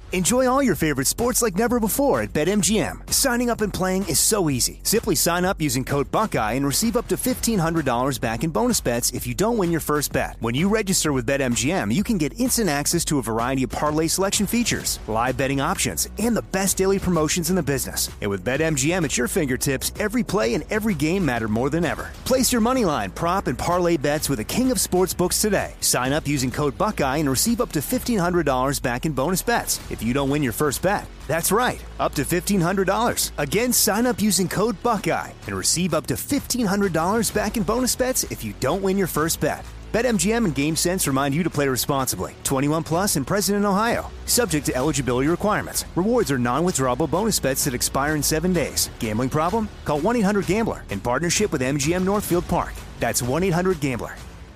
Enjoy all your favorite sports like never before at BetMGM. Signing up and playing is so easy. Simply sign up using code Buckeye and receive up to $1,500 back in bonus bets if you don't win your first bet. When you register with BetMGM, you can get instant access to a variety of parlay selection features, live betting options, and the best daily promotions in the business. And with BetMGM at your fingertips, every play and every game matter more than ever. Place your moneyline, prop, and parlay bets with the king of sportsbooks today. Sign up using code Buckeye and receive up to $1,500 back in bonus bets if you don't win your first bet. That's right, up to $1,500. Again, sign up using code Buckeye and receive up to $1,500 back in bonus bets if you don't win your first bet. BetMGM and GameSense remind you to play responsibly. 21 plus and present in Ohio. Subject to eligibility requirements. Rewards are non-withdrawable bonus bets that expire in 7 days. Gambling problem? Call 1-800-GAMBLER in partnership with MGM Northfield Park. That's 1-800-GAMBLER.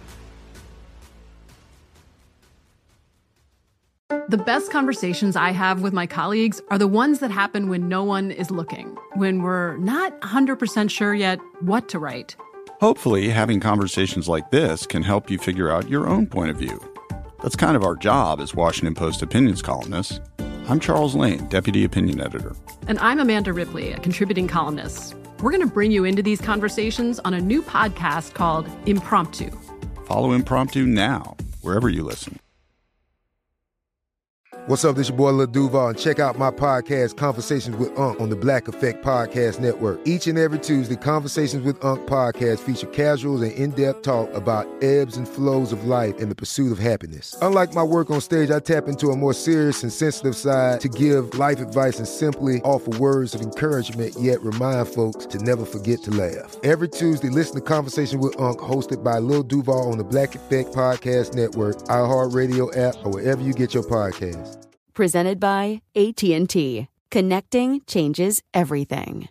The best conversations I have with my colleagues are the ones that happen when no one is looking, when we're not 100% sure yet what to write. Hopefully, having conversations like this can help you figure out your own point of view. That's kind of our job as Washington Post opinions columnists. I'm Charles Lane, Deputy Opinion Editor. And I'm Amanda Ripley, a contributing columnist. We're going to bring you into these conversations on a new podcast called Impromptu. Follow Impromptu now, wherever you listen. What's up, this your boy Lil Duval, and check out my podcast, Conversations with Unc, on the Black Effect Podcast Network. Each and every Tuesday, Conversations with Unc podcast feature casual and in-depth talk about ebbs and flows of life and the pursuit of happiness. Unlike my work on stage, I tap into a more serious and sensitive side to give life advice and simply offer words of encouragement, yet remind folks to never forget to laugh. Every Tuesday, listen to Conversations with Unc, hosted by Lil Duval on the Black Effect Podcast Network, iHeartRadio app, or wherever you get your podcasts. Presented by AT&T. Connecting changes everything.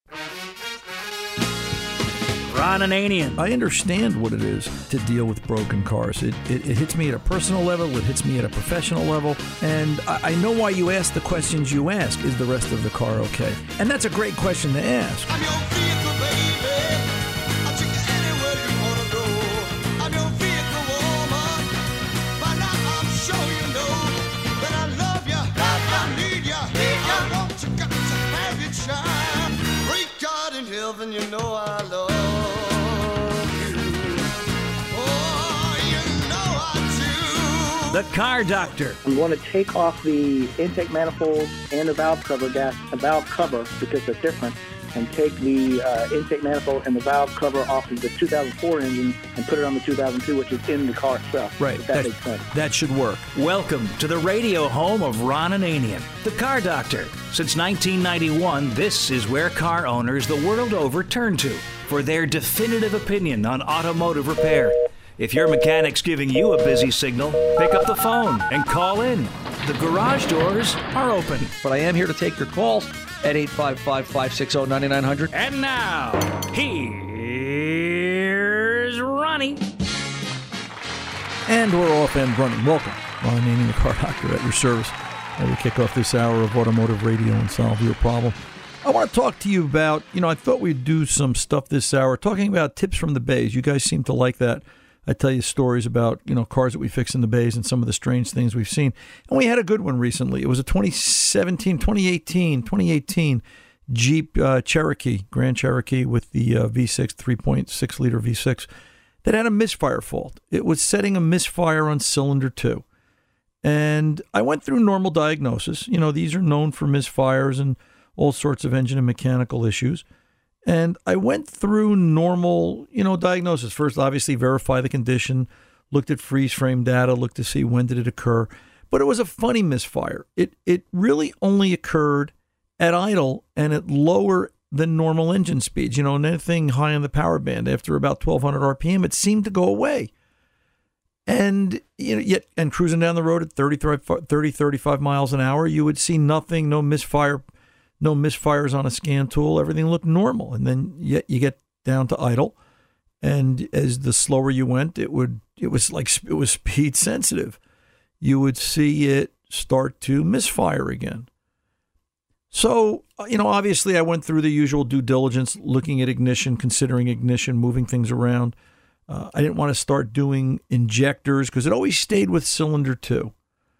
Ron Ananian. I understand what it is to deal with broken cars. It hits me at a personal level. It hits me at a professional level. And I know why you ask the questions you ask. Is the rest of the car okay? And that's a great question to ask. I'm your vehicle, baby. I'll take you anywhere you want to go. I'm your vehicle, woman. By now I'm sure you know that I love you. I need you. I want you, got to have you, child. Great God in heaven, you know I love you. Oh, you know I do. The Car Doctor. I'm going to take off the intake manifold and the valve cover because they're different, and take the intake manifold and the valve cover off of the 2004 engine and put it on the 2002, which is in the car itself. Right. That makes sense. That should work. Welcome to the radio home of Ron Ananian, the Car Doctor. Since 1991, this is where car owners the world over turn to for their definitive opinion on automotive repair. If your mechanic's giving you a busy signal, pick up the phone and call in. The garage doors are open. But I am here to take your calls at 855-560-9900. And now, here's Ronnie. And we're off and running. Welcome. Ron Ananian, the Car Doctor, at your service. We kick off this hour of automotive radio and solve your problem. I want to talk to you about, I thought we'd do some stuff this hour, talking about tips from the bays. You guys seem to like that. I tell you stories about, cars that we fix in the bays and some of the strange things we've seen. And we had a good one recently. It was a 2018 Jeep Cherokee, Grand Cherokee with the V6, 3.6 liter V6 that had a misfire fault. It was setting a misfire on cylinder 2. And I went through normal diagnosis. These are known for misfires and all sorts of engine and mechanical issues. And I went through normal, diagnosis. First, obviously, verify the condition, looked at freeze frame data, looked to see when did it occur. But it was a funny misfire. It really only occurred at idle and at lower than normal engine speeds. And anything high on the power band, after about 1,200 RPM, it seemed to go away. And and cruising down the road at 35 miles an hour, you would see nothing, no misfires on a scan tool. Everything looked normal. And then yet you get down to idle, and as the slower you went, it was speed sensitive. You would see it start to misfire again. So, obviously I went through the usual due diligence, looking at ignition, considering ignition, moving things around. I didn't want to start doing injectors because it always stayed with cylinder 2.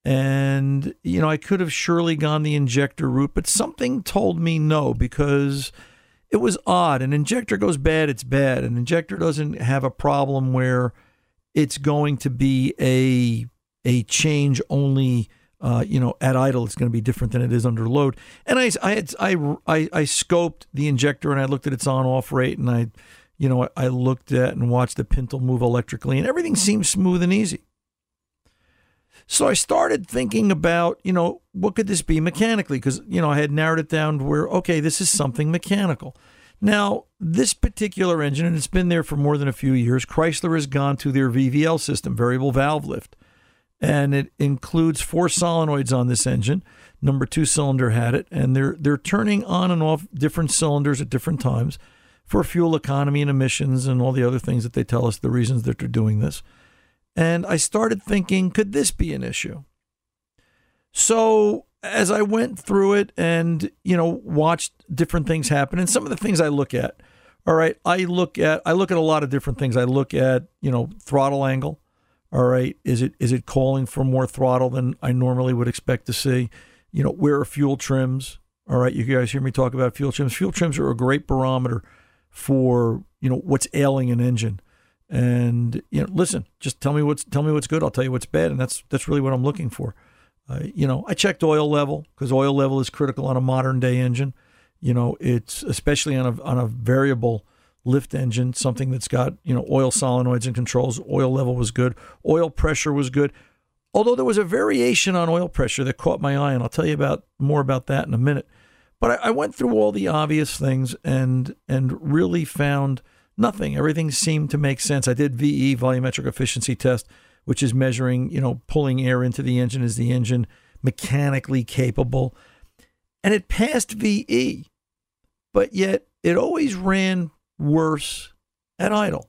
And, I could have surely gone the injector route, but something told me no, because it was odd. An injector goes bad, it's bad. An injector doesn't have a problem where it's going to be a change only, at idle. It's going to be different than it is under load. And I scoped the injector and I looked at its on-off rate, and I looked at and watched the pintle move electrically, and everything seemed smooth and easy. So I started thinking about, what could this be mechanically? Because, I had narrowed it down to where, okay, this is something mechanical. Now, this particular engine, and it's been there for more than a few years, Chrysler has gone to their VVL system, variable valve lift. And it includes 4 solenoids on this engine. Number 2 cylinder had it. And they're turning on and off different cylinders at different times for fuel economy and emissions and all the other things that they tell us, the reasons that they're doing this. And I started thinking, could this be an issue? So as I went through it and, watched different things happen, and some of the things I look at, all right, I look at a lot of different things. I look at, throttle angle. All right, is it calling for more throttle than I normally would expect to see? Where are fuel trims? All right, you guys hear me talk about fuel trims. Fuel trims are a great barometer for, what's ailing an engine. And, listen, just tell me what's good. I'll tell you what's bad. And that's really what I'm looking for. I checked oil level, because oil level is critical on a modern day engine. It's especially on a variable lift engine, something that's got, oil solenoids and controls. Oil level was good. Oil pressure was good. Although there was a variation on oil pressure that caught my eye, and I'll tell you more about that in a minute. But I went through all the obvious things and really found nothing. Everything seemed to make sense. I did VE, volumetric efficiency test, which is measuring, pulling air into the engine. Is the engine mechanically capable? And it passed VE, but yet it always ran worse at idle.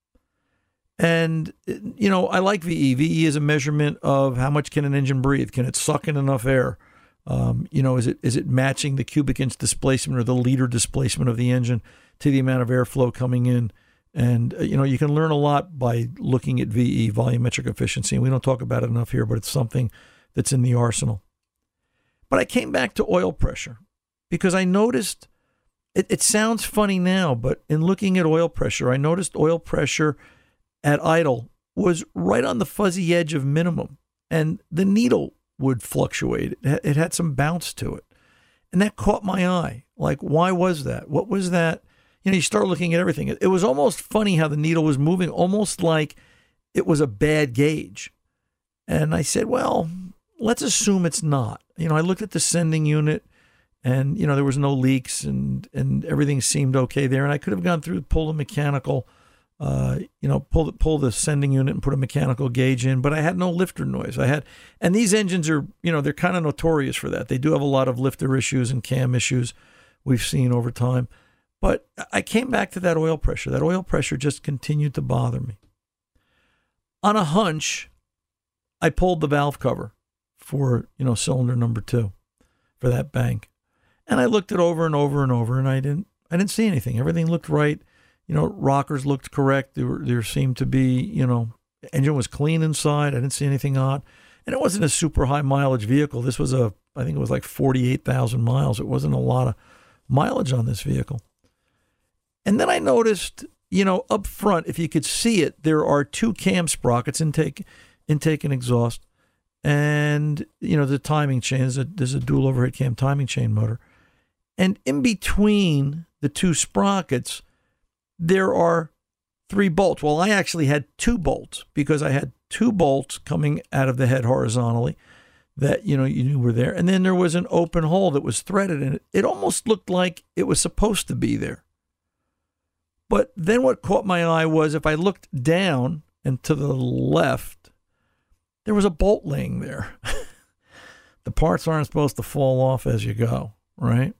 And, I like VE. VE is a measurement of how much can an engine breathe. Can it suck in enough air? Is it matching the cubic inch displacement or the liter displacement of the engine to the amount of airflow coming in? And, you can learn a lot by looking at VE, volumetric efficiency. And we don't talk about it enough here, but it's something that's in the arsenal. But I came back to oil pressure because I noticed, it sounds funny now, but in looking at oil pressure, I noticed oil pressure at idle was right on the fuzzy edge of minimum. And the needle would fluctuate. It had some bounce to it. And that caught my eye. Like, why was that? What was that? You start looking at everything. It was almost funny how the needle was moving, almost like it was a bad gauge. And I said, well, let's assume it's not. I looked at the sending unit and, there was no leaks and everything seemed okay there. And I could have gone through, pull the mechanical, pull the sending unit and put a mechanical gauge in, but I had no lifter noise. And these engines are, they're kind of notorious for that. They do have a lot of lifter issues and cam issues we've seen over time. But I came back to that oil pressure. That oil pressure just continued to bother me. On a hunch, I pulled the valve cover for, cylinder number 2 for that bank. And I looked it over and over and over, and I didn't see anything. Everything looked right. Rockers looked correct. There seemed to be, the engine was clean inside. I didn't see anything odd. And it wasn't a super high mileage vehicle. This was I think it was like 48,000 miles. It wasn't a lot of mileage on this vehicle. And then I noticed, up front, if you could see it, there are 2 cam sprockets, intake and exhaust. And, the timing chain, there's a dual overhead cam timing chain motor. And in between the 2 sprockets, there are 3 bolts. Well, I actually had 2 bolts because I had 2 bolts coming out of the head horizontally that, you knew were there. And then there was an open hole that was threaded in it. It almost looked like it was supposed to be there. But then what caught my eye was if I looked down and to the left, there was a bolt laying there. The parts aren't supposed to fall off as you go, right?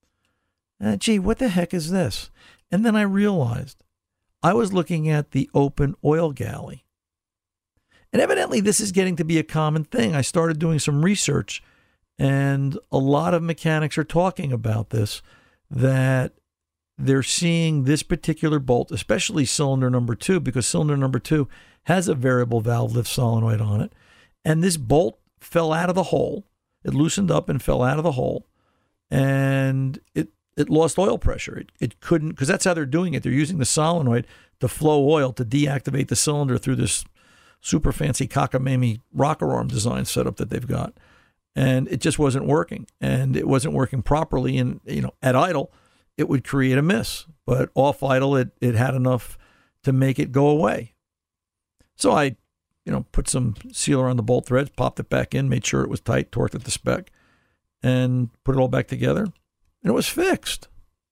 Gee, what the heck is this? And then I realized I was looking at the open oil galley. And evidently this is getting to be a common thing. I started doing some research, and a lot of mechanics are talking about this, that they're seeing this particular bolt, especially cylinder number 2, because cylinder number 2 has a variable valve lift solenoid on it. And this bolt fell out of the hole. It loosened up and fell out of the hole, and it lost oil pressure. It couldn't, because that's how they're doing it. They're using the solenoid to flow oil to deactivate the cylinder through this super fancy cockamamie rocker arm design setup that they've got. And it just wasn't working, and it wasn't working properly. And, at idle, it would create a miss, but off idle, it had enough to make it go away. So I, put some sealer on the bolt threads, popped it back in, made sure it was tight, torqued at the spec, and put it all back together, and it was fixed.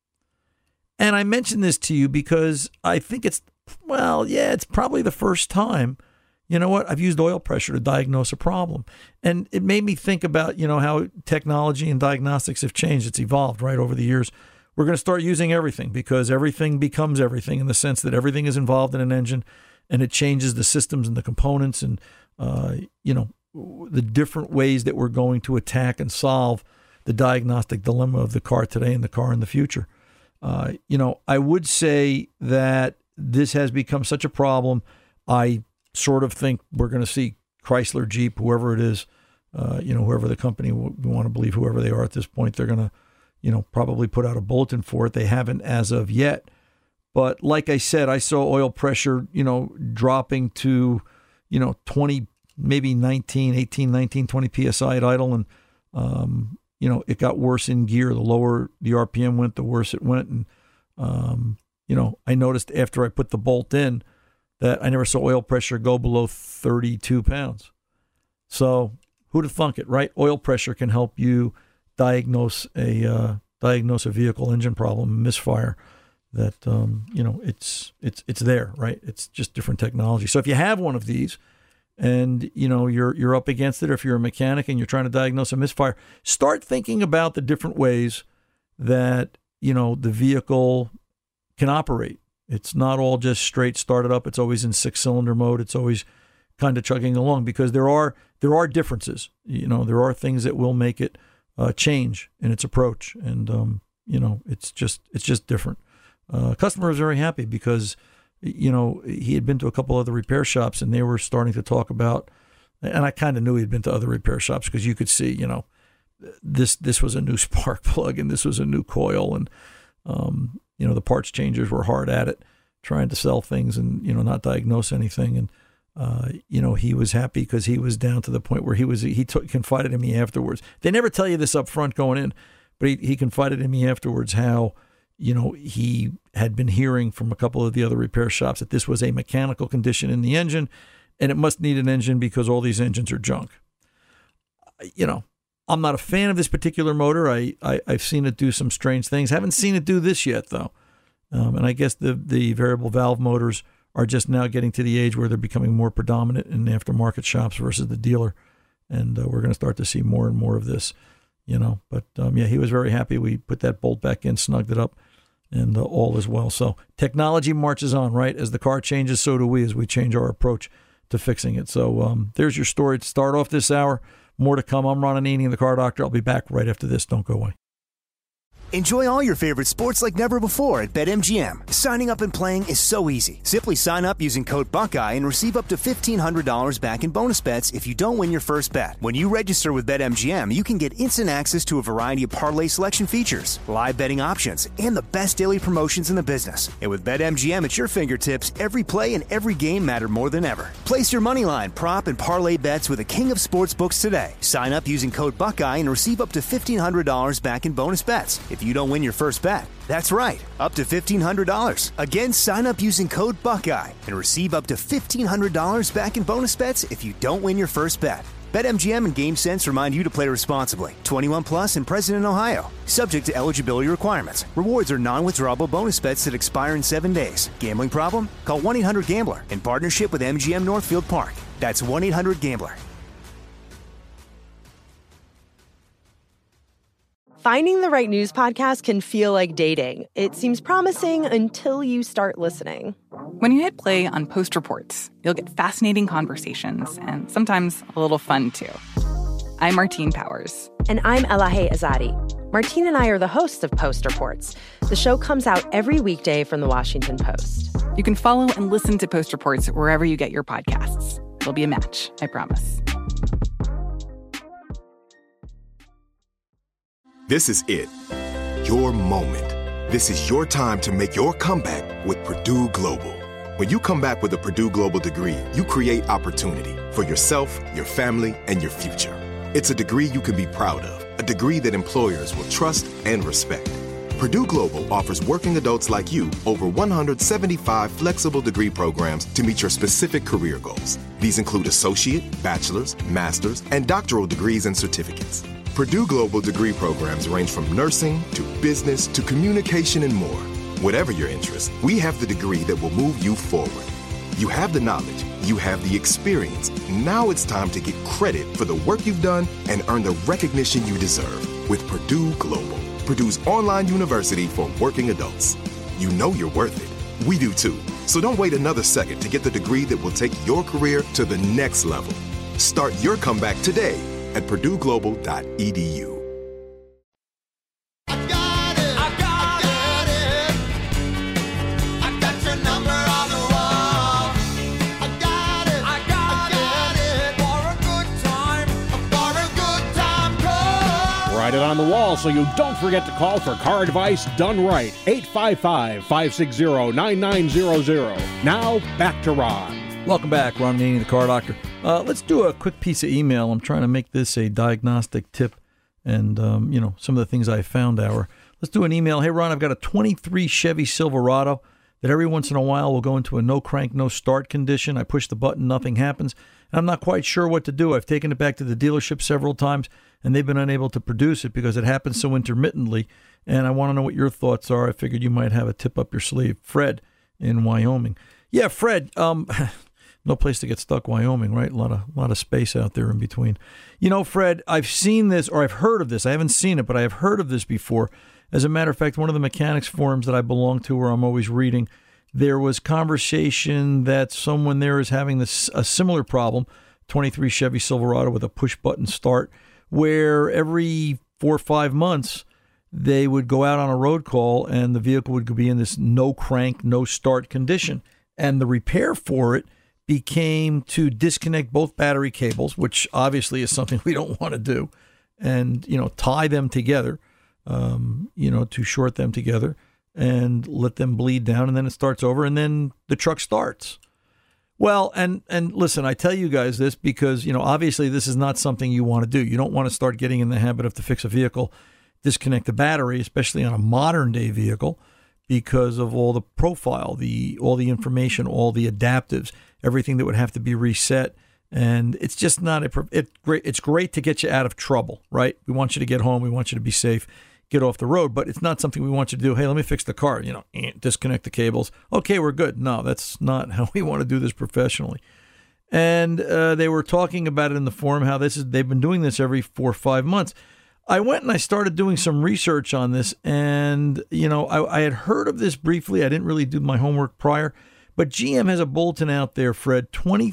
And I mention this to you because I think it's probably the first time, I've used oil pressure to diagnose a problem. And it made me think about, how technology and diagnostics have changed. It's evolved, right, over the years. We're going to start using everything because everything becomes everything, in the sense that everything is involved in an engine, and it changes the systems and the components and, the different ways that we're going to attack and solve the diagnostic dilemma of the car today and the car in the future. I would say that this has become such a problem. I sort of think we're going to see Chrysler, Jeep, whoever it is, whoever the company, we want to believe whoever they are at this point, they're going to, probably put out a bulletin for it. They haven't as of yet. But like I said, I saw oil pressure, dropping to, 20, maybe 18, 19, 20 PSI at idle. And, it got worse in gear. The lower the RPM went, the worse it went. And, I noticed after I put the bolt in that I never saw oil pressure go below 32 pounds. So who'd have thunk it, right? Oil pressure can help you diagnose a vehicle engine problem, misfire. That it's there, right? It's just different technology. So if you have one of these, and you're up against it, or if you're a mechanic and you're trying to diagnose a misfire, start thinking about the different ways that the vehicle can operate. It's not all just straight started up. It's always in 6-cylinder mode. It's always kind of chugging along, because there are differences. There are things that will make it change in its approach, and it's just different. Customer was very happy because, he had been to a couple other repair shops, and they were starting to talk about, and I kind of knew he'd been to other repair shops because you could see, this was a new spark plug and this was a new coil, and, the parts changers were hard at it, trying to sell things and, not diagnose anything. And, he was happy because he was down to the point where he confided in me afterwards. They never tell you this up front going in, but he confided in me afterwards how, he had been hearing from a couple of the other repair shops that this was a mechanical condition in the engine, and it must need an engine because all these engines are junk. I'm not a fan of this particular motor. I've seen it do some strange things. Haven't seen it do this yet, though. And I guess the variable valve motors are just now getting to the age where they're becoming more predominant in aftermarket shops versus the dealer. And we're going to start to see more and more of this, But, he was very happy. We put that bolt back in, snugged it up, and all is well. So technology marches on, right? As the car changes, so do we, as we change our approach to fixing it. So there's your story to start off this hour. More to come. I'm Ron Ananian, the Car Doctor. I'll be back right after this. Don't go away. Enjoy all your favorite sports like never before at BetMGM. Signing up and playing is so easy. Simply sign up using code Buckeye and receive up to $1,500 back in bonus bets if you don't win your first bet. When you register with BetMGM, you can get instant access to a variety of parlay selection features, live betting options, and the best daily promotions in the business. And with BetMGM at your fingertips, every play and every game matter more than ever. Place your moneyline, prop, and parlay bets with the king of sportsbooks today. Sign up using code Buckeye and receive up to $1,500 back in bonus bets if you don't win your first bet. That's right, up to $1,500. Again, sign up using code Buckeye and receive up to $1,500 back in bonus bets if you don't win your first bet. BetMGM and GameSense remind you to play responsibly. 21 plus and present in Ohio. Subject to eligibility requirements. Rewards are non-withdrawable bonus bets that expire in 7 days. Gambling problem? Call 1-800-GAMBLER in partnership with MGM Northfield Park. That's 1-800-GAMBLER. Finding the right news podcast can feel like dating. It seems promising until you start listening. When you hit play on Post Reports, you'll get fascinating conversations and sometimes a little fun, too. I'm Martine Powers. And I'm Elahe Azadi. Martine and I are the hosts of Post Reports. The show comes out every weekday from the Washington Post. You can follow and listen to Post Reports wherever you get your podcasts. It'll be a match, I promise. This is it. Your moment. This is your time to make your comeback with Purdue Global. When you come back with a Purdue Global degree, you create opportunity for yourself, your family, and your future. It's a degree you can be proud of, a degree that employers will trust and respect. Purdue Global offers working adults like you over 175 flexible degree programs to meet your specific career goals. These include associate, bachelor's, master's, and doctoral degrees and certificates. Purdue Global degree programs range from nursing to business to communication and more. Whatever your interest, we have the degree that will move you forward. You have the knowledge, you have the experience. Now it's time to get credit for the work you've done and earn the recognition you deserve with Purdue Global, Purdue's online university for working adults. You know you're worth it. We do too. So don't wait another second to get the degree that will take your career to the next level. Start your comeback today at purdueglobal.edu. Write it on the wall so you don't forget to call for car advice done right. 855-560-9900. Now, back to Ron. Welcome back, Ron Ananian, the Car Doctor. Let's do a quick piece of email. I'm trying to make this a diagnostic tip and, some of the things I found hour. Let's do an email. Hey, Ron, I've got a 23 Chevy Silverado that every once in a while will go into a no crank, no start condition. I push the button, nothing happens. And I'm not quite sure what to do. I've taken it back to the dealership several times, and they've been unable to produce it because it happens so intermittently. And I want to know what your thoughts are. I figured you might have a tip up your sleeve. Fred in Wyoming. Yeah, Fred, no place to get stuck, Wyoming, right? A lot of space out there in between. Fred, I've seen this, or I've heard of this. I haven't seen it, but I have heard of this before. As a matter of fact, one of the mechanics forums that I belong to, where I'm always reading, there was conversation that someone there is having a similar problem, 23 Chevy Silverado with a push-button start, where every 4 or 5 months they would go out on a road call and the vehicle would be in this no crank, no start condition. And the repair for it became to disconnect both battery cables, which obviously is something we don't want to do, and, tie them together, to short them together and let them bleed down, and then it starts over, and then the truck starts. Well, and listen, I tell you guys this because, obviously this is not something you want to do. You don't want to start getting in the habit of, to fix a vehicle, disconnect the battery, especially on a modern day vehicle, because of all the profile, all the information, all the adaptives, everything that would have to be reset. And it's just not it's great to get you out of trouble, right? We want you to get home. We want you to be safe, get off the road, but it's not something we want you to do. Hey, let me fix the car, disconnect the cables. Okay, we're good. No, that's not how we want to do this professionally. And they were talking about it in the forum, how they've been doing this every 4 or 5 months. I went and I started doing some research on this, and, I had heard of this briefly. I didn't really do my homework prior, but GM has a bulletin out there, Fred,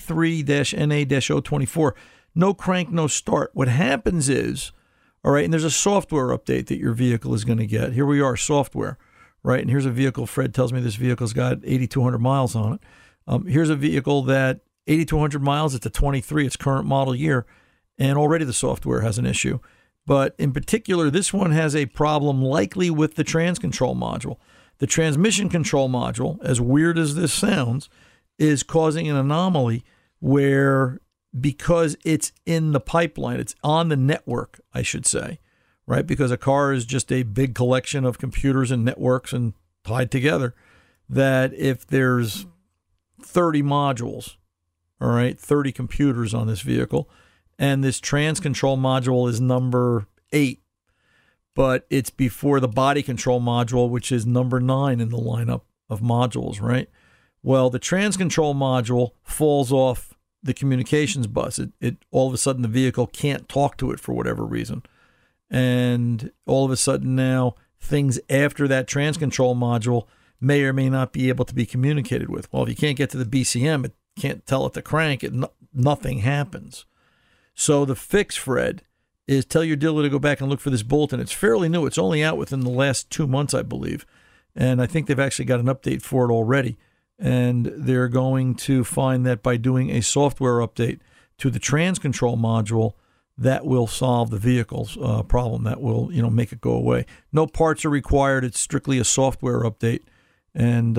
23-NA-024, no crank, no start. What happens is, all right, and there's a software update that your vehicle is going to get. Here we are, software, right? And here's a vehicle, Fred tells me this vehicle's got 8,200 miles on it. Here's a vehicle that 8,200 miles, it's a 23, it's current model year, and already the software has an issue. But in particular, this one has a problem likely with the trans control module. The transmission control module, as weird as this sounds, is causing an anomaly where, because it's in the pipeline, it's on the network, I should say, right? Because a car is just a big collection of computers and networks and tied together, that if there's 30 modules, all right, 30 computers on this vehicle, and this trans control module is number 8, but it's before the body control module, which is number 9 in the lineup of modules, right? Well, the trans control module falls off the communications bus. It all of a sudden the vehicle can't talk to it for whatever reason. And all of a sudden now things after that trans control module may or may not be able to be communicated with. Well, if you can't get to the BCM, it can't tell it to crank, nothing happens. So the fix, Fred, is tell your dealer to go back and look for this bulletin. It's fairly new. It's only out within the last 2 months, I believe. And I think they've actually got an update for it already. And they're going to find that by doing a software update to the trans control module, that will solve the vehicle's problem, that will, make it go away. No parts are required. It's strictly a software update, and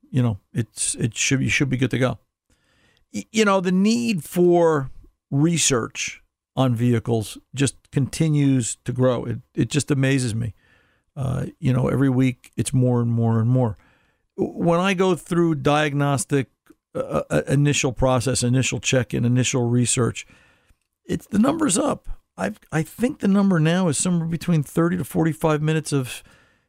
you should be good to go. The need for research on vehicles just continues to grow. It just amazes me. Every week it's more and more and more. When I go through diagnostic initial process, initial check-in, initial research, the number's up. I think the number now is somewhere between 30 to 45 minutes of,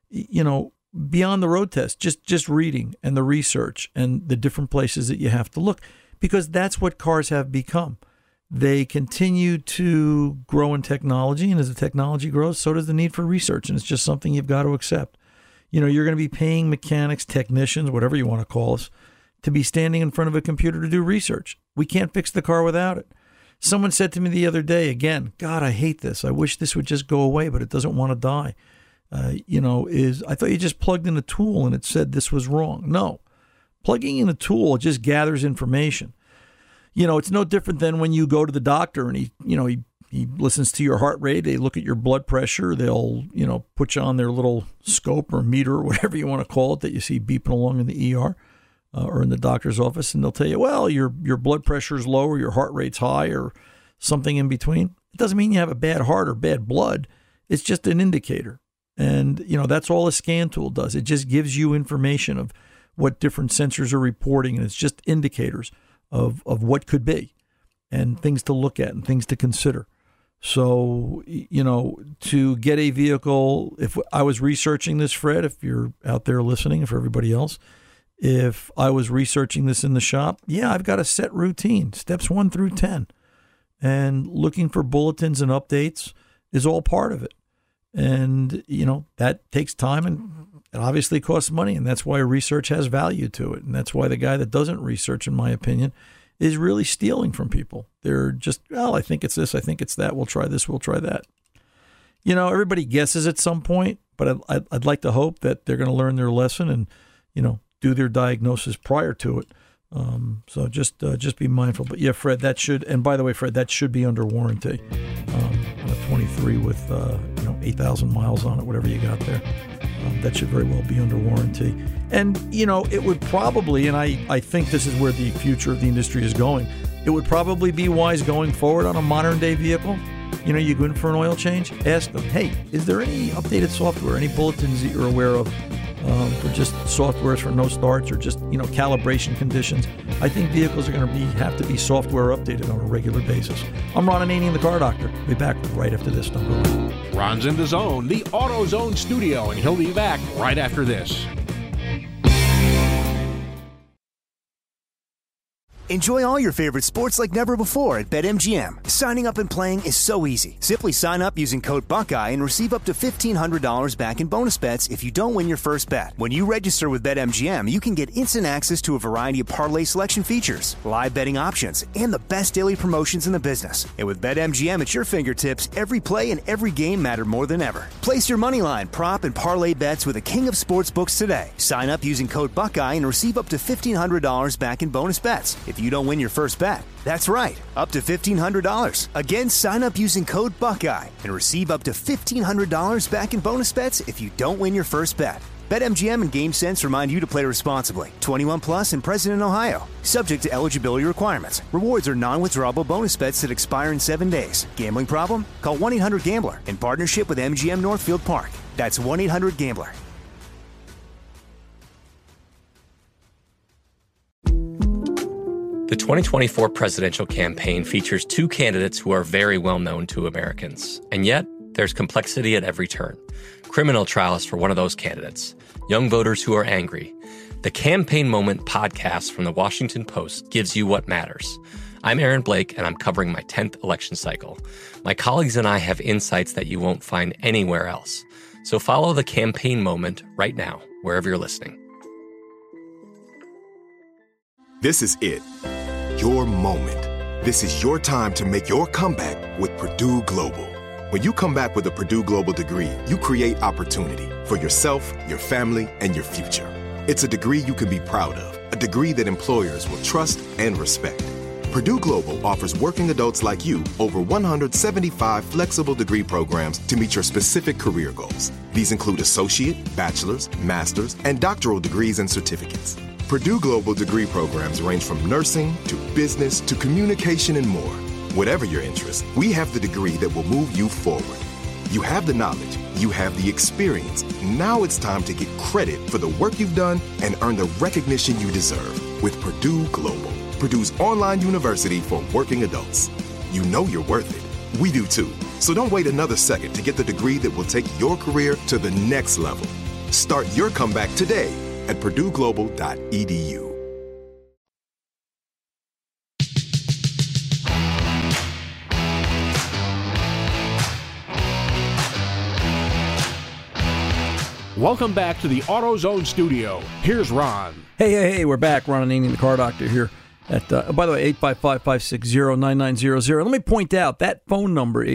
beyond the road test, just reading and the research and the different places that you have to look, because that's what cars have become. They continue to grow in technology, and as the technology grows, so does the need for research, and it's just something you've got to accept. You're going to be paying mechanics, technicians, whatever you want to call us, to be standing in front of a computer to do research. We can't fix the car without it. Someone said to me the other day, again, God, I hate this. I wish this would just go away, but it doesn't want to die. I thought you just plugged in a tool and it said this was wrong. No, plugging in a tool just gathers information. It's no different than when you go to the doctor and he listens to your heart rate. They look at your blood pressure. They'll, put you on their little scope or meter or whatever you want to call it that you see beeping along in the ER or in the doctor's office. And they'll tell you, well, your blood pressure is low or your heart rate's high or something in between. It doesn't mean you have a bad heart or bad blood. It's just an indicator. And, that's all a scan tool does. It just gives you information of what different sensors are reporting. And it's just indicators of what could be and things to look at and things to consider. So, to get a vehicle, if I was researching this, Fred, if you're out there listening, for everybody else, if I was researching this in the shop, I've got a set routine, steps 1 through 10. And looking for bulletins and updates is all part of it. And, that takes time and it obviously costs money. And that's why research has value to it. And that's why the guy that doesn't research, in my opinion, is really stealing from people. They're just, I think it's this, I think it's that. We'll try this, we'll try that. Everybody guesses at some point, but I'd like to hope that they're going to learn their lesson and, do their diagnosis prior to it. So just be mindful. But Fred, that should, and by the way, Fred, that should be under warranty. On a 23 with 8,000 miles on it, whatever you got there, that should very well be under warranty. And it would probably, and I think this is where the future of the industry is going. It would probably be wise going forward on a modern day vehicle. You go in for an oil change, ask them, hey, is there any updated software, any bulletins that you're aware of? For just softwares for no starts or just, calibration conditions. I think vehicles are going to have to be software updated on a regular basis. I'm Ron Ananian, the Car Doctor. We'll be back right after this. Don't go away. Ron's in the zone, the AutoZone studio, and he'll be back right after this. Enjoy all your favorite sports like never before at BetMGM. Signing up and playing is so easy. Simply sign up using code Buckeye and receive up to $1,500 back in bonus bets if you don't win your first bet. When you register with BetMGM, you can get instant access to a variety of parlay selection features, live betting options, and the best daily promotions in the business. And with BetMGM at your fingertips, every play and every game matter more than ever. Place your moneyline, prop, and parlay bets with the king of sportsbooks today. Sign up using code Buckeye and receive up to $1,500 back in bonus bets if you don't win your first bet. That's right, up to $1,500. Again, sign up using code Buckeye and receive up to $1,500 back in bonus bets if you don't win your first bet. BetMGM and GameSense remind you to play responsibly. 21 plus and present in Ohio. Subject to eligibility requirements. Rewards are non-withdrawable bonus bets that expire in 7 days. Gambling problem? Call 1-800-GAMBLER in partnership with MGM Northfield Park. That's 1-800-GAMBLER. The 2024 presidential campaign features two candidates who are very well known to Americans. And yet, there's complexity at every turn. Criminal trials for one of those candidates. Young voters who are angry. The Campaign Moment podcast from the Washington Post gives you what matters. I'm Aaron Blake, and I'm covering my 10th election cycle. My colleagues and I have insights that you won't find anywhere else. So follow The Campaign Moment right now, wherever you're listening. This is it. Your moment. This is your time to make your comeback with Purdue Global. When you come back with a Purdue Global degree, you create opportunity for yourself, your family, and your future. It's a degree you can be proud of, a degree that employers will trust and respect. Purdue Global offers working adults like you over 175 flexible degree programs to meet your specific career goals. These include associate, bachelor's, master's, and doctoral degrees and certificates. Purdue Global degree programs range from nursing to business to communication and more. Whatever your interest, we have the degree that will move you forward. You have the knowledge, you have the experience. Now it's time to get credit for the work you've done and earn the recognition you deserve with Purdue Global, Purdue's online university for working adults. You know you're worth it. We do too. So don't wait another second to get the degree that will take your career to the next level. Start your comeback today at purdueglobal.edu. Welcome back to the AutoZone studio. Here's Ron. Hey, we're back. Ron Ananian, the car doctor here. At, by the way, 855-560-9900. Let me point out that phone number,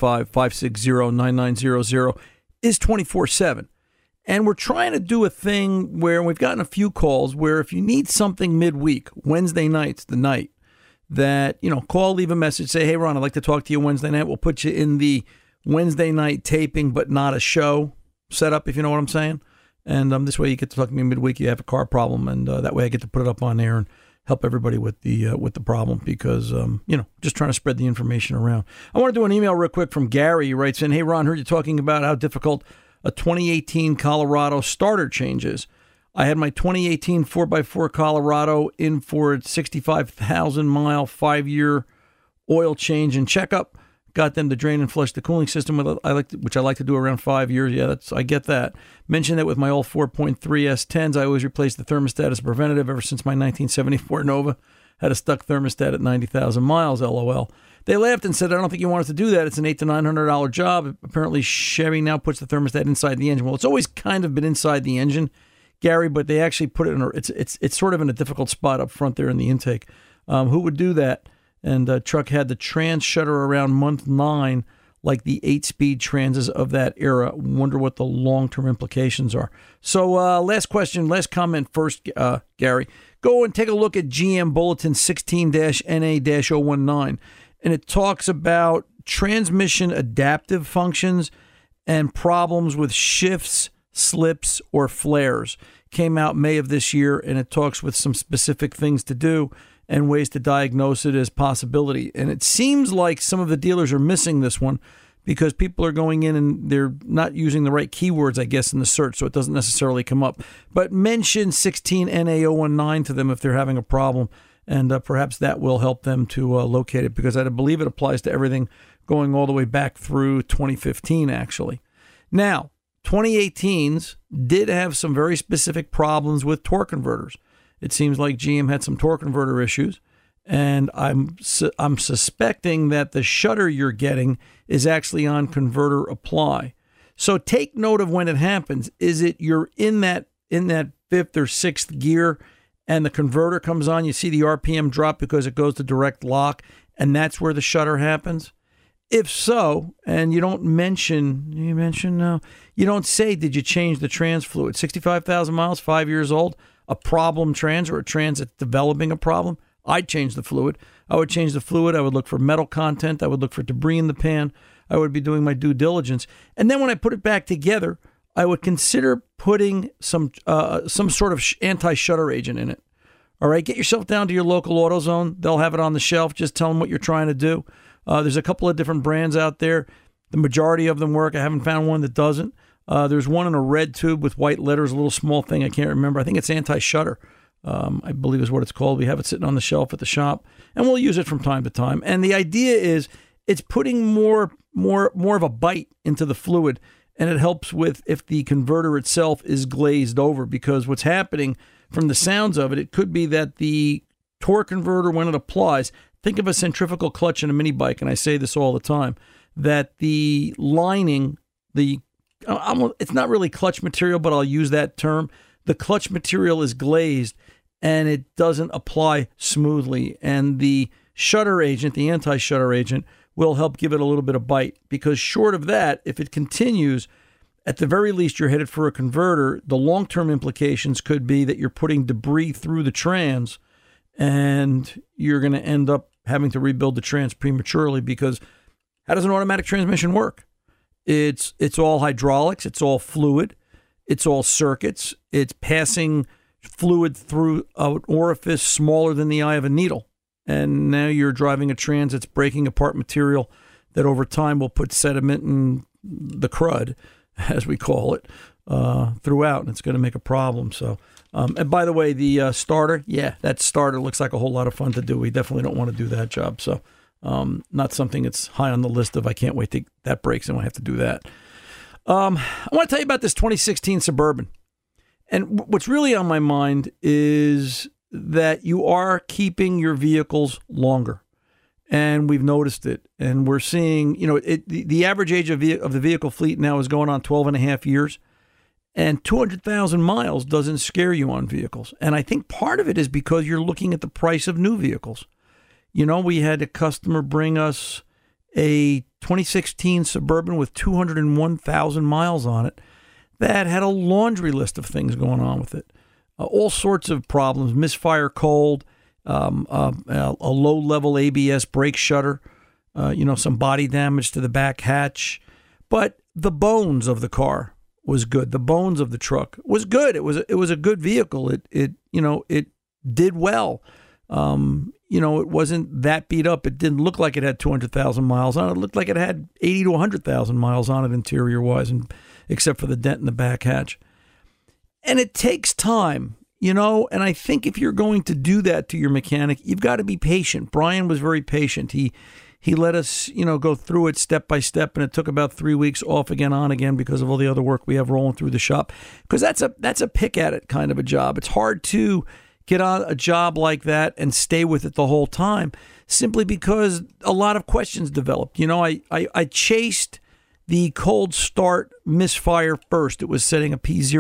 855-560-9900, is 24/7. And we're trying to do a thing where we've gotten a few calls where if you need something midweek, Wednesday night's the night, that, call, leave a message, say, hey, Ron, I'd like to talk to you Wednesday night. We'll put you in the Wednesday night taping, but not a show setup, if you know what I'm saying. And this way you get to talk to me midweek. You have a car problem, and that way I get to put it up on air and help everybody with the problem because, just trying to spread the information around. I want to do an email real quick from Gary. He writes in, hey, Ron, heard you talking about how difficult a 2018 Colorado starter change is. I had my 2018 4x4 Colorado in for its 65,000-mile, 5-year oil change and checkup. Got them to drain and flush the cooling system, which I like to do around 5 years. Yeah, I get that. Mentioned that with my old 4.3 S10s, I always replace the thermostat as a preventative ever since my 1974 Nova had a stuck thermostat at 90,000 miles, LOL. They laughed and said, I don't think you want us to do that. It's an $800 to $900 job. Apparently, Chevy now puts the thermostat inside the engine. Well, it's always kind of been inside the engine, Gary, but they actually put it it's sort of in a difficult spot up front there in the intake. Who would do that? And truck had the trans shutter around month 9, like the 8-speed transes of that era. Wonder what the long-term implications are. So last comment first, Gary. Go and take a look at GM Bulletin 16-NA-019. And it talks about transmission adaptive functions and problems with shifts, slips, or flares. Came out May of this year, and it talks with some specific things to do and ways to diagnose it as possibility. And it seems like some of the dealers are missing this one because people are going in and they're not using the right keywords, I guess, in the search, so it doesn't necessarily come up. But mention 16NA019 to them if they're having a problem, and perhaps that will help them to locate it, because I believe it applies to everything going all the way back through 2015, actually. Now, 2018s did have some very specific problems with torque converters. It seems like GM had some torque converter issues, and I'm suspecting that the shutter you're getting is actually on converter apply. So take note of when it happens. Is it you're in that fifth or sixth gear and the converter comes on, you see the RPM drop because it goes to direct lock, and that's where the shutter happens? If so, and you don't you don't say, did you change the trans fluid? 65,000 miles, 5 years old, a problem trans or a trans that's developing a problem, I'd change the fluid. I would change the fluid. I would look for metal content. I would look for debris in the pan. I would be doing my due diligence. And then when I put it back together, I would consider putting some sort of anti-shutter agent in it. All right, get yourself down to your local AutoZone. They'll have it on the shelf. Just tell them what you're trying to do. There's a couple of different brands out there. The majority of them work. I haven't found one that doesn't. There's one in a red tube with white letters, a little small thing. I can't remember. I think it's anti-shutter, I believe is what it's called. We have it sitting on the shelf at the shop, and we'll use it from time to time. And the idea is it's putting more of a bite into the fluid, and it helps with if the converter itself is glazed over, because what's happening from the sounds of it, it could be that the torque converter, when it applies, think of a centrifugal clutch in a mini bike, and I say this all the time, that the lining, it's not really clutch material, but I'll use that term. The clutch material is glazed and it doesn't apply smoothly. And the shutter agent, the anti-shutter agent, will help give it a little bit of bite, because short of that, if it continues, at the very least, you're headed for a converter. The long-term implications could be that you're putting debris through the trans, and you're going to end up having to rebuild the trans prematurely because how does an automatic transmission work? It's all hydraulics, it's all fluid, it's all circuits, it's passing fluid through an orifice smaller than the eye of a needle. And now you're driving a trans that's breaking apart material that over time will put sediment in the crud, as we call it, throughout, and it's going to make a problem. So, and by the way, the starter, that starter looks like a whole lot of fun to do. We definitely don't want to do that job. So, not something that's high on the list of I can't wait till that breaks and I have to do that. I want to tell you about this 2016 Suburban. And what's really on my mind is that you are keeping your vehicles longer. And we've noticed it. And we're seeing, the average age of the vehicle fleet now is going on 12 and a half years. And 200,000 miles doesn't scare you on vehicles. And I think part of it is because you're looking at the price of new vehicles. We had a customer bring us a 2016 Suburban with 201,000 miles on it that had a laundry list of things going on with it. All sorts of problems, misfire cold, a low-level ABS brake shutter, some body damage to the back hatch. But the bones of the car was good. The bones of the truck was good. It was a good vehicle. It did well. It wasn't that beat up. It didn't look like it had 200,000 miles on it. It looked like it had 80 to 100,000 miles on it interior-wise, and except for the dent in the back hatch. And it takes time, and I think if you're going to do that to your mechanic, you've got to be patient. Brian was very patient. He let us, go through it step by step, and it took about 3 weeks off again, on again, because of all the other work we have rolling through the shop. Because that's a pick at it kind of a job. It's hard to get on a job like that and stay with it the whole time, simply because a lot of questions developed. I chased the cold start misfire first. It was setting a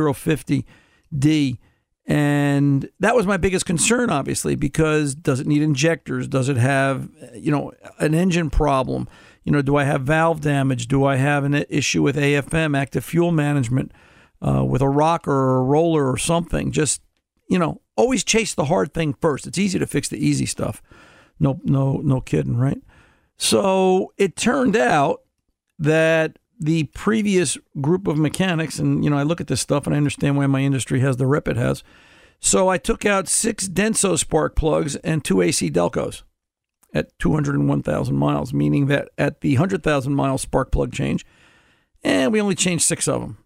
P050D. And that was my biggest concern, obviously, because does it need injectors? Does it have, an engine problem? Do I have valve damage? Do I have an issue with AFM, active fuel management, with a rocker or a roller or something? Just, always chase the hard thing first. It's easy to fix the easy stuff. No kidding, right? So it turned out that the previous group of mechanics, and, I look at this stuff and I understand why my industry has the rep it has. So I took out 6 Denso spark plugs and 2 AC Delcos at 201,000 miles, meaning that at the 100,000 mile spark plug change, we only changed 6 of them,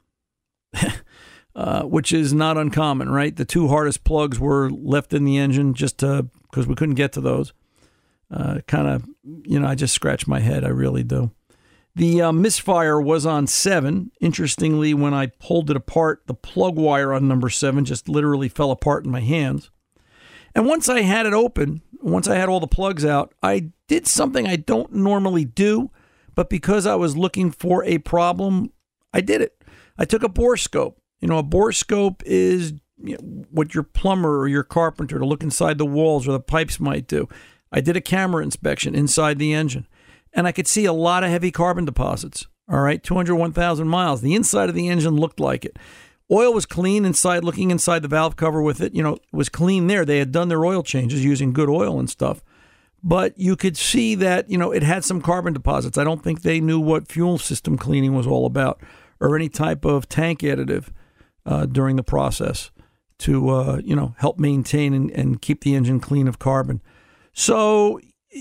which is not uncommon, right? The 2 hardest plugs were left in the engine just because we couldn't get to those. I just scratch my head. I really do. The misfire was on 7. Interestingly, when I pulled it apart, the plug wire on number 7 just literally fell apart in my hands. And once I had it open, once I had all the plugs out, I did something I don't normally do, but because I was looking for a problem, I did it. I took a bore scope. A bore scope is what your plumber or your carpenter to look inside the walls or the pipes might do. I did a camera inspection inside the engine. And I could see a lot of heavy carbon deposits. All right, 201,000 miles. The inside of the engine looked like it. Oil was clean inside, looking inside the valve cover with it. It was clean there. They had done their oil changes using good oil and stuff. But you could see that, it had some carbon deposits. I don't think they knew what fuel system cleaning was all about or any type of tank additive during the process to, help maintain and keep the engine clean of carbon. So,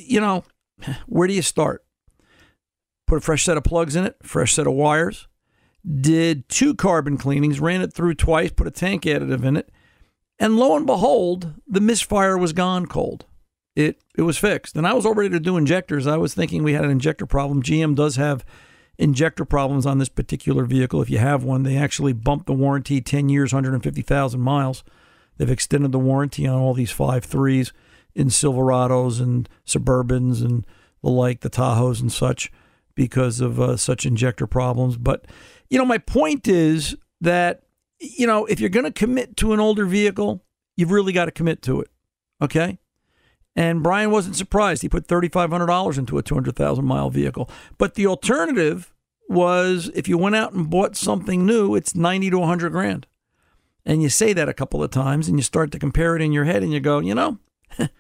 where do you start? Put a fresh set of plugs in it, fresh set of wires, did 2 carbon cleanings, ran it through twice, put a tank additive in it, and lo and behold, the misfire was gone cold. It was fixed. And I was all ready to do injectors. I was thinking we had an injector problem. GM does have injector problems on this particular vehicle. If you have one, they actually bumped the warranty 10 years, 150,000 miles. They've extended the warranty on all these 5.3s. In Silverados and Suburbans and the like, the Tahoes and such, because of such injector problems. But, my point is that, if you're going to commit to an older vehicle, you've really got to commit to it, okay? And Brian wasn't surprised. He put $3,500 into a 200,000-mile vehicle. But the alternative was if you went out and bought something new, it's $90,000 to $100,000. And you say that a couple of times, and you start to compare it in your head, and you go,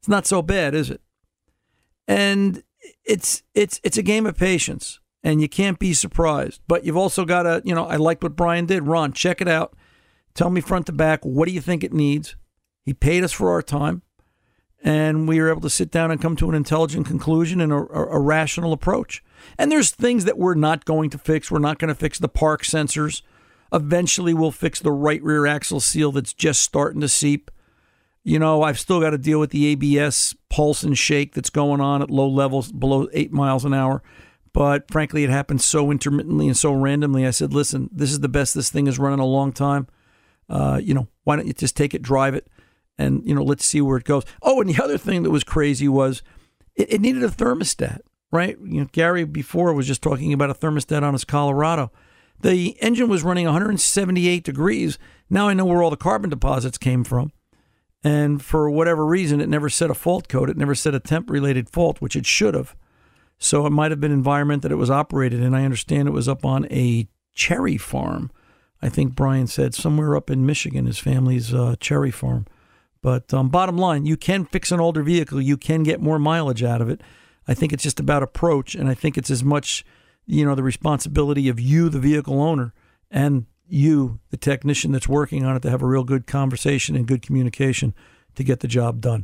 It's not so bad, is it? And it's a game of patience, and you can't be surprised. But you've also got to, I liked what Brian did. Ron, check it out. Tell me front to back, what do you think it needs? He paid us for our time, and we were able to sit down and come to an intelligent conclusion and a rational approach. And there's things that we're not going to fix. We're not going to fix the park sensors. Eventually, we'll fix the right rear axle seal that's just starting to seep. I've still got to deal with the ABS pulse and shake that's going on at low levels below 8 miles an hour. But frankly, it happens so intermittently and so randomly. I said, listen, this is the best this thing has run in a long time. Why don't you just take it, drive it, and, let's see where it goes. Oh, and the other thing that was crazy was it needed a thermostat, right? Gary before was just talking about a thermostat on his Colorado. The engine was running 178 degrees. Now I know where all the carbon deposits came from. And for whatever reason, it never set a fault code. It never set a temp-related fault, which it should have. So it might have been environment that it was operated in. I understand it was up on a cherry farm. I think Brian said somewhere up in Michigan, his family's cherry farm. But bottom line, you can fix an older vehicle. You can get more mileage out of it. I think it's just about approach, and I think it's as much, the responsibility of you, the vehicle owner, and you, the technician that's working on it, to have a real good conversation and good communication to get the job done.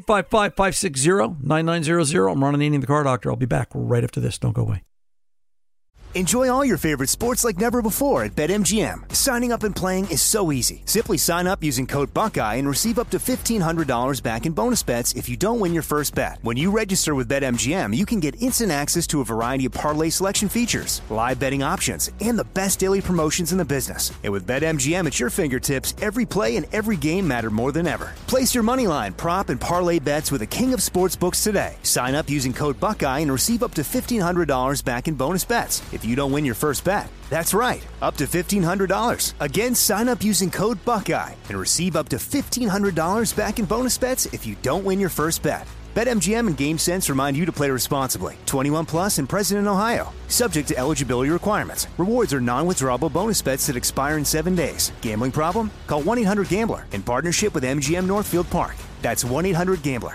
855-560-9900. I'm Ron Ananian, the Car Doctor. I'll be back right after this. Don't go away. Enjoy all your favorite sports like never before at BetMGM. Signing up and playing is so easy. Simply sign up using code Buckeye and receive up to $1,500 back in bonus bets if you don't win your first bet. When you register with BetMGM, you can get instant access to a variety of parlay selection features, live betting options, and the best daily promotions in the business. And with BetMGM at your fingertips, every play and every game matter more than ever. Place your moneyline, prop, and parlay bets with the king of sportsbooks today. Sign up using code Buckeye and receive up to $1,500 back in bonus bets if you don't win your first bet. That's right, up to $1,500. Again, sign up using code Buckeye and receive up to $1,500 back in bonus bets if you don't win your first bet. BetMGM and GameSense remind you to play responsibly. 21 plus and present in Ohio. Subject to eligibility requirements. Rewards are non-withdrawable bonus bets that expire in 7 days. Gambling problem? Call 1-800-GAMBLER in partnership with MGM Northfield Park. That's 1-800-GAMBLER.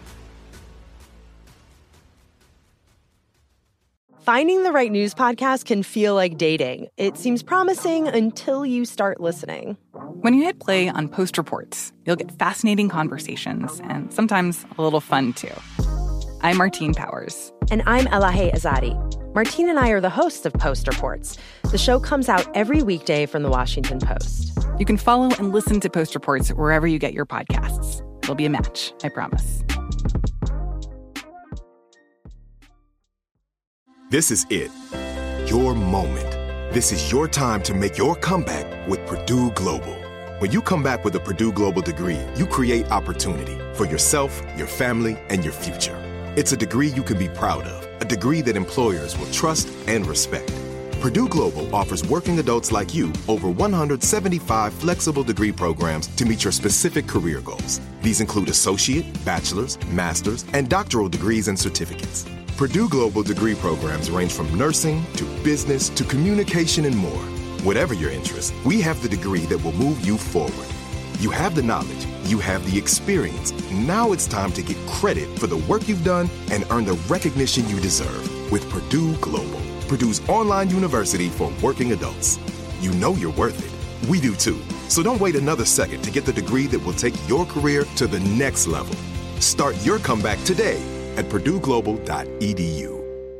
Finding the right news podcast can feel like dating. It seems promising until you start listening. When you hit play on Post Reports, you'll get fascinating conversations and sometimes a little fun, too. I'm Martine Powers. And I'm Elahe Azadi. Martine and I are the hosts of Post Reports. The show comes out every weekday from the Washington Post. You can follow and listen to Post Reports wherever you get your podcasts. It'll be a match, I promise. This is it. Your moment. This is your time to make your comeback with Purdue Global. When you come back with a Purdue Global degree, you create opportunity for yourself, your family, and your future. It's a degree you can be proud of, a degree that employers will trust and respect. Purdue Global offers working adults like you over 175 flexible degree programs to meet your specific career goals. These include associate, bachelor's, master's, and doctoral degrees and certificates. Purdue Global degree programs range from nursing to business to communication and more. Whatever your interest, we have the degree that will move you forward. You have the knowledge, you have the experience. Now it's time to get credit for the work you've done and earn the recognition you deserve with Purdue Global, Purdue's online university for working adults. You know you're worth it. We do too. So don't wait another second to get the degree that will take your career to the next level. Start your comeback today at purdueglobal.edu.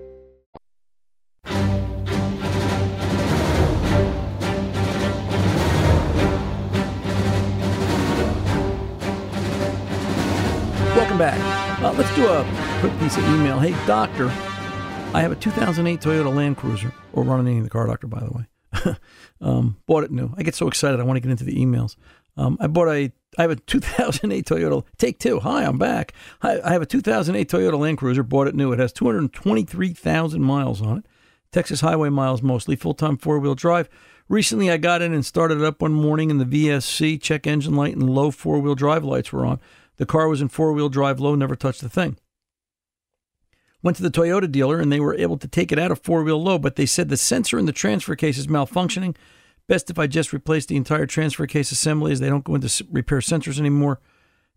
Welcome back. Let's do a quick piece of email. Hey, doctor, I have a 2008 Toyota Land Cruiser, or Ron Ananian, the Car Doctor, by the way. Bought it new. I get so excited I want to get into the emails. I have a 2008 Toyota. Take two. Hi, I'm back. I have a 2008 Toyota Land Cruiser. Bought it new. It has 223,000 miles on it. Texas highway miles mostly. Full-time four-wheel drive. Recently, I got in and started it up one morning, and the VSC check engine light and low four-wheel drive lights were on. The car was in four-wheel drive low. Never touched the thing. Went to the Toyota dealer, and they were able to take it out of four-wheel low, but they said the sensor in the transfer case is malfunctioning. Best if I just replace the entire transfer case assembly, as they don't go into repair sensors anymore.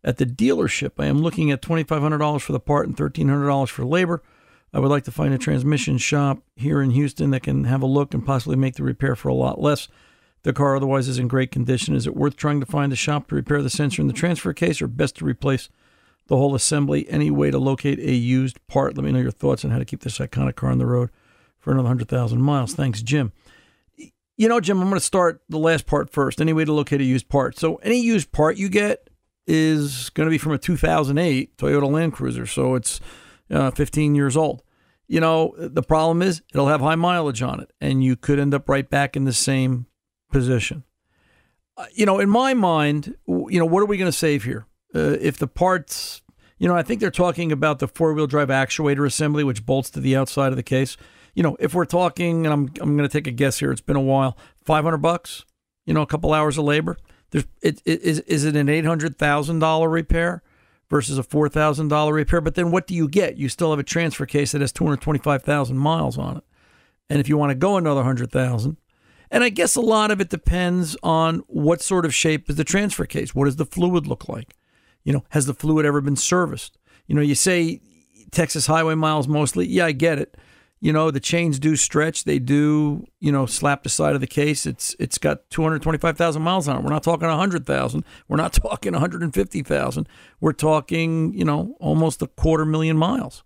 at the dealership. I am looking at $2,500 for the part and $1,300 for labor. I would like to find a transmission shop here in Houston that can have a look and possibly make the repair for a lot less. The car otherwise is in great condition. Is it worth trying to find a shop to repair the sensor in the transfer case, or best to replace the whole assembly? Any way to locate a used part? Let me know your thoughts on how to keep this iconic car on the road for another 100,000 miles. Thanks, Jim. You know, Jim, I'm going to start the last part first. Any way to locate a used part? So any used part you get is going to be from a 2008 Toyota Land Cruiser. So it's 15 years old. You know, the problem is it'll have high mileage on it, and you could end up right back in the same position. You know, in my mind, you know, what are we going to save here? If the parts, you know, I think they're talking about the four-wheel drive actuator assembly, which bolts to the outside of the case. You know, if we're talking, and I'm going to take a guess here, it's been a while, $500, you know, a couple hours of labor. Is it an $800,000 repair versus a $4,000 repair? But then what do you get? You still have a transfer case that has 225,000 miles on it. And if you want to go another 100,000, and I guess a lot of it depends on what sort of shape is the transfer case. What does the fluid look like? You know, has the fluid ever been serviced? You know, you say Texas highway miles mostly. Yeah, I get it. You know, the chains do stretch. They do, you know, slap the side of the case. It's got 225,000 miles on it. We're not talking 100,000. We're not talking 150,000. We're talking, you know, almost 250,000 miles.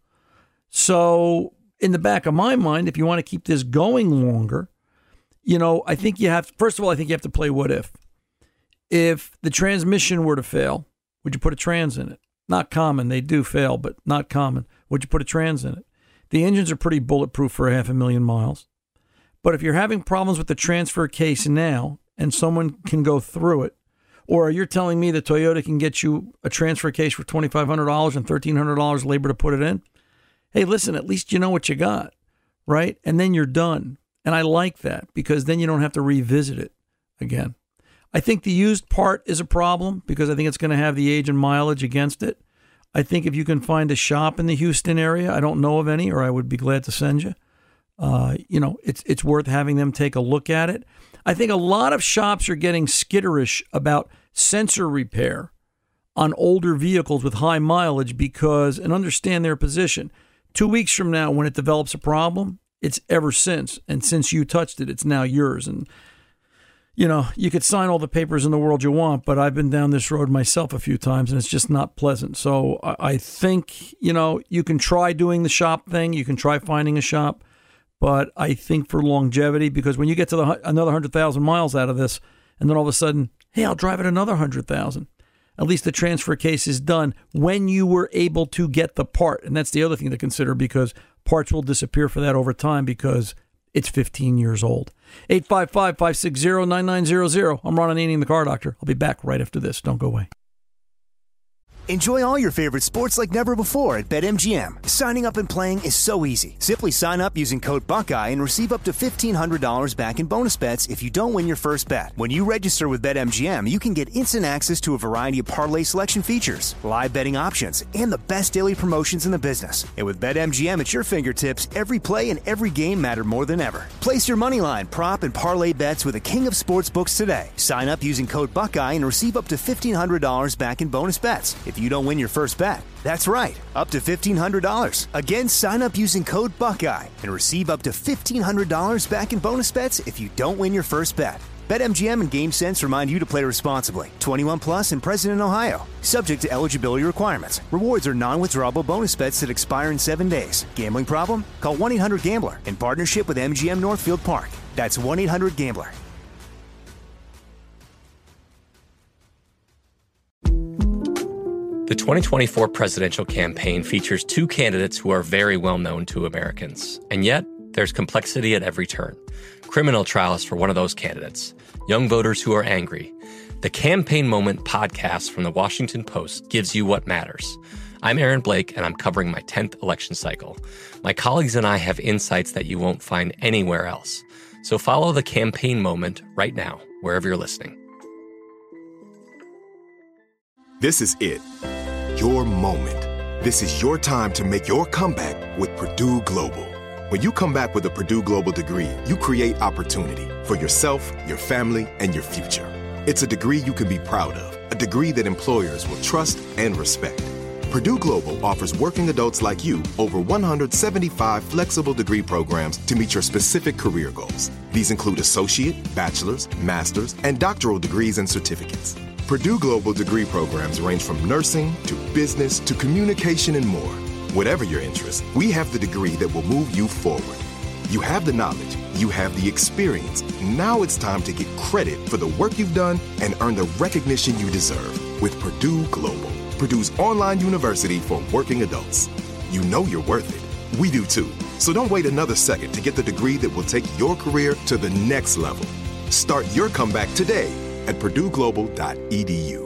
So in the back of my mind, if you want to keep this going longer, you know, I think you have, first of all, I think you have to play what if. If the transmission were to fail, would you put a trans in it? Not common. They do fail, but not common. Would you put a trans in it? The engines are pretty bulletproof for 500,000 miles. But if you're having problems with the transfer case now and someone can go through it, or you're telling me that Toyota can get you a transfer case for $2,500 and $1,300 labor to put it in, hey, listen, at least you know what you got, right? And then you're done. And I like that because then you don't have to revisit it again. I think the used part is a problem because I think it's going to have the age and mileage against it. I think if you can find a shop in the Houston area, I don't know of any, or I would be glad to send you. You know, it's worth having them take a look at it. I think a lot of shops are getting skitterish about sensor repair on older vehicles with high mileage because, and understand their position, 2 weeks from now when it develops a problem, it's ever since. And since you touched it, it's now yours. And, you know, you could sign all the papers in the world you want, but I've been down this road myself a few times, and it's just not pleasant. So I think, you know, you can try doing the shop thing. You can try finding a shop. But I think for longevity, because when you get to another 100,000 miles out of this, and then all of a sudden, hey, I'll drive it another 100,000. At least the transfer case is done when you were able to get the part. And that's the other thing to consider because parts will disappear for that over time because it's 15 years old. 855-560-9900. I'm Ron Ananian, the Car Doctor. I'll be back right after this. Don't go away. Enjoy all your favorite sports like never before at BetMGM. Signing up and playing is so easy. Simply sign up using code Buckeye and receive up to $1,500 back in bonus bets if you don't win your first bet. When you register with BetMGM, you can get instant access to a variety of parlay selection features, live betting options, and the best daily promotions in the business. And with BetMGM at your fingertips, every play and every game matter more than ever. Place your moneyline, prop, and parlay bets with the king of sportsbooks today. Sign up using code Buckeye and receive up to $1,500 back in bonus bets if you don't win your first bet. That's right, up to $1,500. Again, sign up using code Buckeye and receive up to $1,500 back in bonus bets if you don't win your first bet. BetMGM and GameSense remind you to play responsibly. 21 plus and present in Ohio. Subject to eligibility requirements. Rewards are non-withdrawable bonus bets that expire in 7 days. Gambling problem? Call 1-800-GAMBLER in partnership with MGM Northfield Park. That's 1-800-GAMBLER. The 2024 presidential campaign features two candidates who are very well known to Americans. And yet, there's complexity at every turn. Criminal trials for one of those candidates. Young voters who are angry. The Campaign Moment podcast from the Washington Post gives you what matters. I'm Aaron Blake, and I'm covering my 10th election cycle. My colleagues and I have insights that you won't find anywhere else. So follow the Campaign Moment right now, wherever you're listening. This is it. Your moment. This is your time to make your comeback with Purdue Global. When you come back with a Purdue Global degree, you create opportunity for yourself, your family, and your future. It's a degree you can be proud of a degree that employers will trust and respect. Purdue Global offers working adults like you over 175 flexible degree programs to meet your specific career goals. These include associate, bachelor's, master's, and doctoral degrees and certificates. Purdue Global degree programs range from nursing to business to communication and more. Whatever your interest, we have the degree that will move you forward. You have the knowledge, you have the experience. Now it's time to get credit for the work you've done and earn the recognition you deserve with Purdue Global, Purdue's online university for working adults. You know you're worth it. We do too. So don't wait another second to get the degree that will take your career to the next level. Start your comeback today at purdueglobal.edu.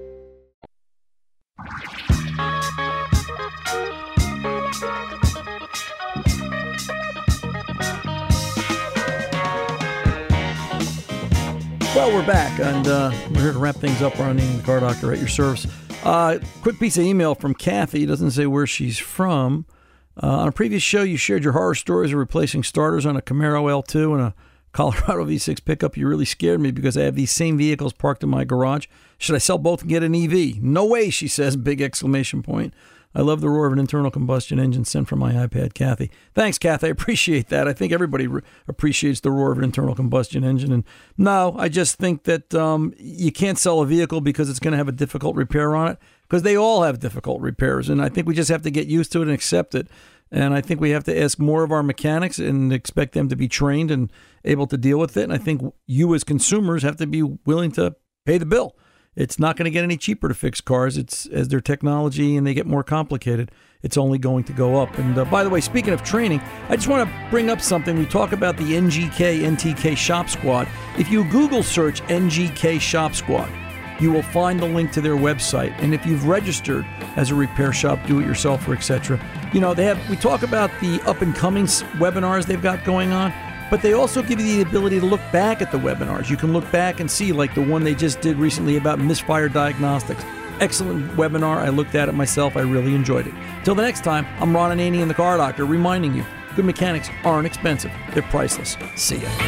Well, we're back, and we're here to wrap things up. Running the Car Doctor at your service. Quick piece of email from Kathy. It doesn't say where she's from. On a previous show, you shared your horror stories of replacing starters on a Camaro L2 and a Colorado V6 pickup. You really scared me because I have these same vehicles parked in my garage. Should I sell both and get an EV? No way, she says, big exclamation point. I love the roar of an internal combustion engine sent from my iPad, Kathy. Thanks, Kathy. I appreciate that. I think everybody appreciates the roar of an internal combustion engine. And no, I just think that you can't sell a vehicle because it's going to have a difficult repair on it, because they all have difficult repairs. And I think we just have to get used to it and accept it. And I think we have to ask more of our mechanics and expect them to be trained and able to deal with it. And I think you as consumers have to be willing to pay the bill. It's not going to get any cheaper to fix cars. It's as their technology and they get more complicated, it's only going to go up. And by the way, speaking of training, I just want to bring up something. We talk about the NTK Shop Squad. If you Google search NGK Shop Squad, you will find the link to their website. And if you've registered as a repair shop, do-it-yourselfer, etc., we talk about the up-and-coming webinars they've got going on. But they also give you the ability to look back at the webinars. You can look back and see, like the one they just did recently about misfire diagnostics. Excellent webinar. I looked at it myself. I really enjoyed it. Till the next time, I'm Ron Ananian, the Car Doctor, reminding you, good mechanics aren't expensive. They're priceless. See ya.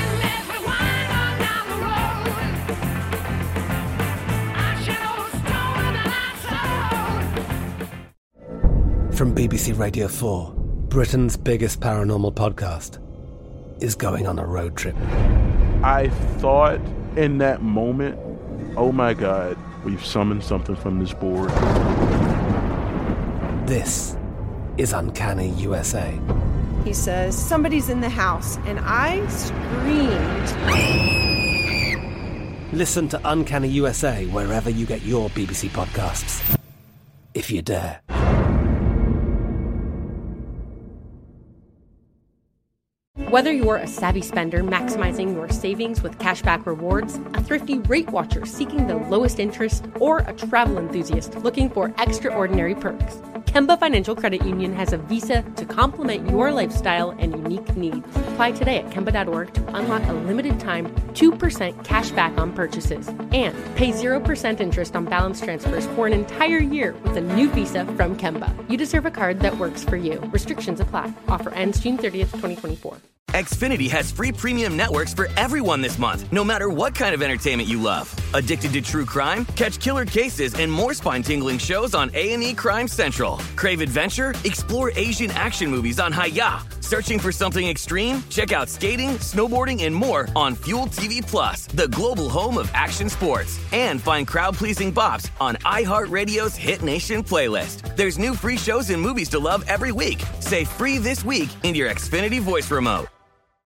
From BBC Radio 4, Britain's biggest paranormal podcast is going on a road trip. I thought in that moment, oh my God, we've summoned something from this board. This is Uncanny USA. He says, somebody's in the house, and I screamed. Listen to Uncanny USA wherever you get your BBC podcasts, if you dare. Whether you're a savvy spender maximizing your savings with cashback rewards, a thrifty rate watcher seeking the lowest interest, or a travel enthusiast looking for extraordinary perks, Kemba Financial Credit Union has a visa to complement your lifestyle and unique needs. Apply today at Kemba.org to unlock a limited-time 2% cash back on purchases and pay 0% interest on balance transfers for an entire year with a new visa from Kemba. You deserve a card that works for you. Restrictions apply. Offer ends June 30th, 2024. Xfinity has free premium networks for everyone this month, no matter what kind of entertainment you love. Addicted to true crime? Catch killer cases and more spine-tingling shows on A&E Crime Central. Crave adventure? Explore Asian action movies on Hi-YAH. Searching for something extreme? Check out skating, snowboarding, and more on Fuel TV Plus, the global home of action sports. And find crowd-pleasing bops on iHeartRadio's Hit Nation playlist. There's new free shows and movies to love every week. Say free this week in your Xfinity voice remote.